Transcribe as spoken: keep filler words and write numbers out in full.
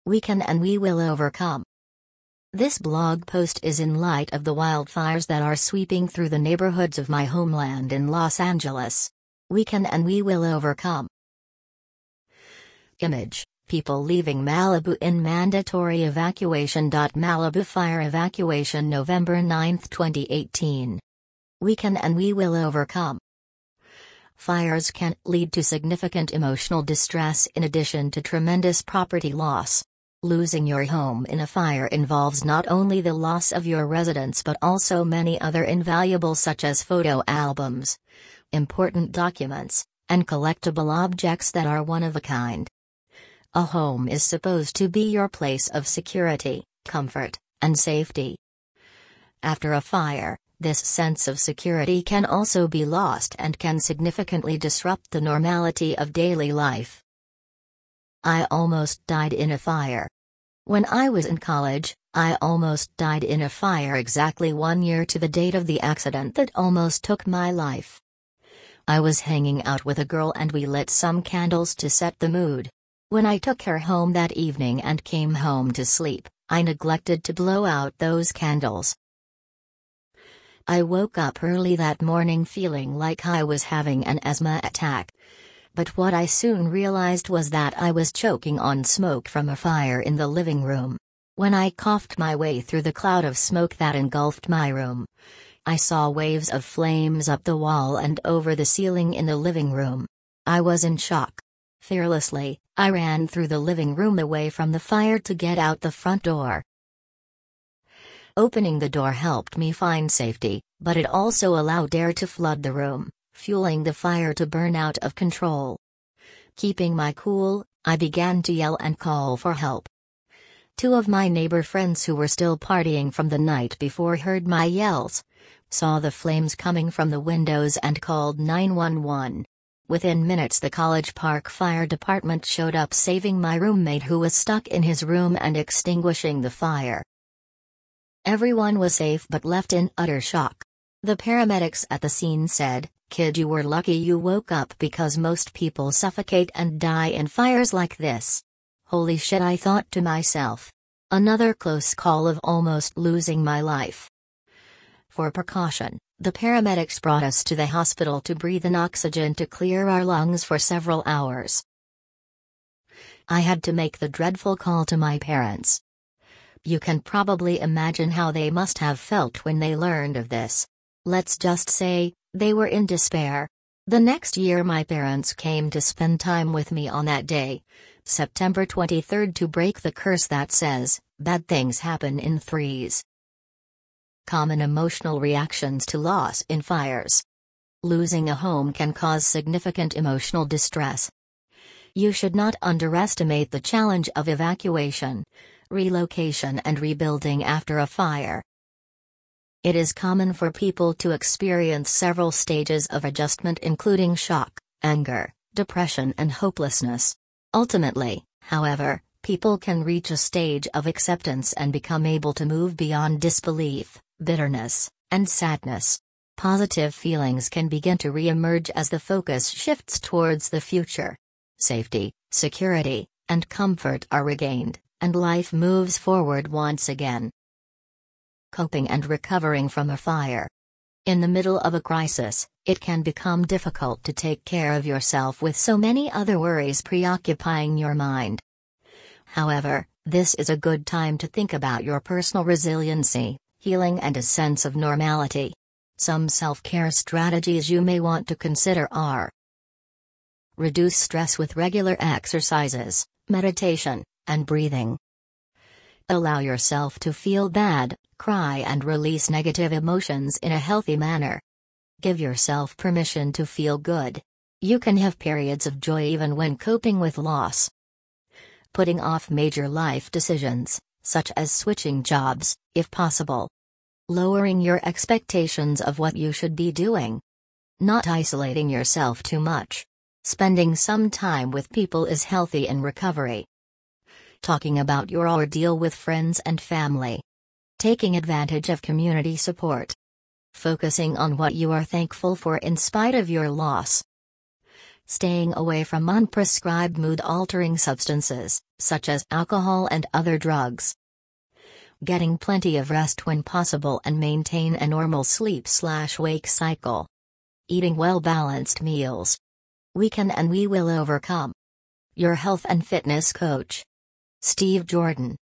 We can and we will overcome. This blog post is in light of the wildfires that are sweeping through the neighborhoods of my homeland in Los Angeles. We can and we will overcome. Image: people leaving Malibu in mandatory evacuation. Malibu fire evacuation November ninth twenty eighteen. We can and we will overcome. Fires can lead to significant emotional distress in addition to tremendous property loss. Losing your home in a fire involves not only the loss of your residence but also many other invaluables such as photo albums, important documents, and collectible objects that are one of a kind. A home is supposed to be your place of security, comfort, and safety. After a fire, this sense of security can also be lost and can significantly disrupt the normality of daily life. I almost died in a fire. When I was in college, I almost died in a fire exactly one year to the date of the accident that almost took my life. I was hanging out with a girl and we lit some candles to set the mood. When I took her home that evening and came home to sleep, I neglected to blow out those candles. I woke up early that morning feeling like I was having an asthma attack. But what I soon realized was that I was choking on smoke from a fire in the living room. When I coughed my way through the cloud of smoke that engulfed my room, I saw waves of flames up the wall and over the ceiling in the living room. I was in shock. Fearlessly, I ran through the living room away from the fire to get out the front door. Opening the door helped me find safety, but it also allowed air to flood the room, fueling the fire to burn out of control. Keeping my cool, I began to yell and call for help. Two of my neighbor friends who were still partying from the night before heard my yells, saw the flames coming from the windows and called nine one one. Within minutes the College Park Fire Department showed up, saving my roommate who was stuck in his room and extinguishing the fire. Everyone was safe but left in utter shock. The paramedics at the scene said, "Kid, you were lucky you woke up because most people suffocate and die in fires like this." Holy shit, I thought to myself. Another close call of almost losing my life. For precaution, the paramedics brought us to the hospital to breathe in oxygen to clear our lungs for several hours. I had to make the dreadful call to my parents. You can probably imagine how they must have felt when they learned of this. Let's just say, they were in despair. The next year my parents came to spend time with me on that day, September twenty-third, to break the curse that says, bad things happen in threes. Common emotional reactions to loss in fires. Losing a home can cause significant emotional distress. You should not underestimate the challenge of evacuation, relocation and rebuilding after a fire. It is common for people to experience several stages of adjustment, including shock, anger, depression and hopelessness. Ultimately, however, people can reach a stage of acceptance and become able to move beyond disbelief, bitterness, and sadness. Positive feelings can begin to re-emerge as the focus shifts towards the future. Safety, security, and comfort are regained, and life moves forward once again. Coping and recovering from a fire. In the middle of a crisis, it can become difficult to take care of yourself with so many other worries preoccupying your mind. However, this is a good time to think about your personal resiliency, healing and a sense of normality. Some self-care strategies you may want to consider are: reduce stress with regular exercises, meditation, and breathing. Allow yourself to feel bad, cry and release negative emotions in a healthy manner. Give yourself permission to feel good. You can have periods of joy even when coping with loss. Putting off major life decisions, such as switching jobs, if possible. Lowering your expectations of what you should be doing. Not isolating yourself too much. Spending some time with people is healthy in recovery. Talking about your ordeal with friends and family. Taking advantage of community support. Focusing on what you are thankful for in spite of your loss. Staying away from unprescribed mood-altering substances, such as alcohol and other drugs. Getting plenty of rest when possible and maintain a normal sleep-slash-wake cycle. Eating well-balanced meals. We can and we will overcome. Your health and fitness coach, Steve Jordan.